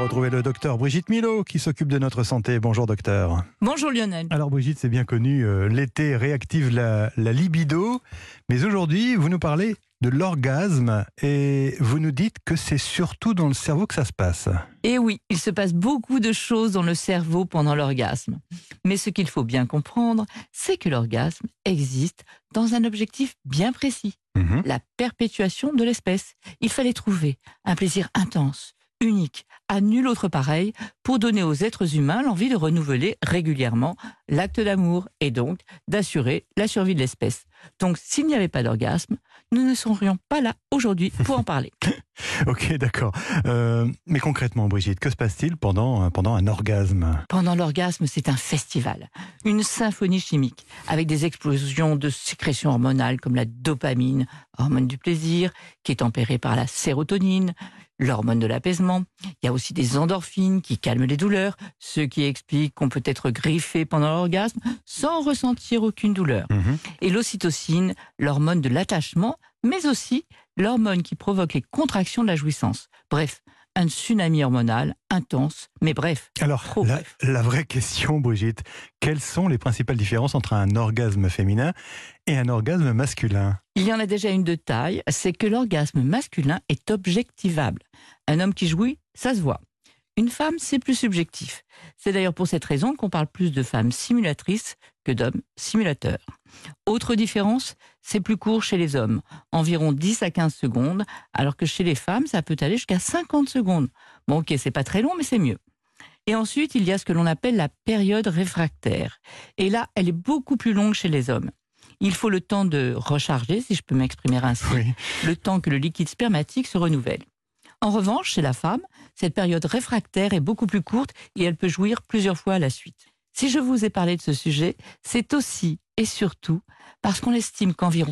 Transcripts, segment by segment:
retrouver le docteur Brigitte Millot qui s'occupe de notre santé. Bonjour docteur. Bonjour Lionel. Alors Brigitte, c'est bien connu, l'été réactive la libido, mais aujourd'hui vous nous parlez de l'orgasme et vous nous dites que c'est surtout dans le cerveau que ça se passe. Et oui, il se passe beaucoup de choses dans le cerveau pendant l'orgasme. Mais ce qu'il faut bien comprendre, c'est que l'orgasme existe dans un objectif bien précis, la perpétuation de l'espèce. Il fallait trouver un plaisir intense, unique, à nul autre pareil, pour donner aux êtres humains l'envie de renouveler régulièrement l'acte d'amour et donc d'assurer la survie de l'espèce. Donc s'il n'y avait pas d'orgasme, nous ne serions pas là aujourd'hui pour en parler. Ok, d'accord. Mais concrètement, Brigitte, que se passe-t-il pendant un orgasme ? Pendant l'orgasme, c'est un festival, une symphonie chimique, avec des explosions de sécrétions hormonales comme la dopamine, hormone du plaisir, qui est tempérée par la sérotonine, l'hormone de l'apaisement. Il y a aussi des endorphines qui calment les douleurs, ce qui explique qu'on peut être griffé pendant l'orgasme sans ressentir aucune douleur. Et l'ocytocine, l'hormone de l'attachement, mais aussi l'hormone qui provoque les contractions de la jouissance. Bref, un tsunami hormonal intense, mais bref. Alors, la vraie question, Brigitte, quelles sont les principales différences entre un orgasme féminin et un orgasme masculin ? Il y en a déjà une de taille, c'est que l'orgasme masculin est objectivable. Un homme qui jouit, ça se voit. Une femme, c'est plus subjectif. C'est d'ailleurs pour cette raison qu'on parle plus de femmes simulatrices que d'hommes simulateurs. Autre différence, c'est plus court chez les hommes, environ 10 à 15 secondes, alors que chez les femmes, ça peut aller jusqu'à 50 secondes. Bon, ok, c'est pas très long, mais c'est mieux. Et ensuite, il y a ce que l'on appelle la période réfractaire. Et là, elle est beaucoup plus longue chez les hommes. Il faut le temps de recharger, si je peux m'exprimer ainsi, le temps que le liquide spermatique se renouvelle. En revanche, chez la femme, cette période réfractaire est beaucoup plus courte et elle peut jouir plusieurs fois à la suite. Si je vous ai parlé de ce sujet, c'est aussi et surtout parce qu'on estime qu'environ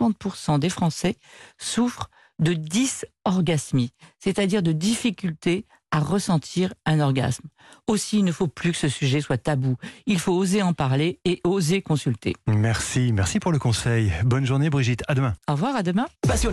50% des Français souffrent de dysorgasmie, c'est-à-dire de difficultés à ressentir un orgasme. Aussi, il ne faut plus que ce sujet soit tabou. Il faut oser en parler et oser consulter. Merci pour le conseil. Bonne journée Brigitte, à demain. Au revoir, à demain.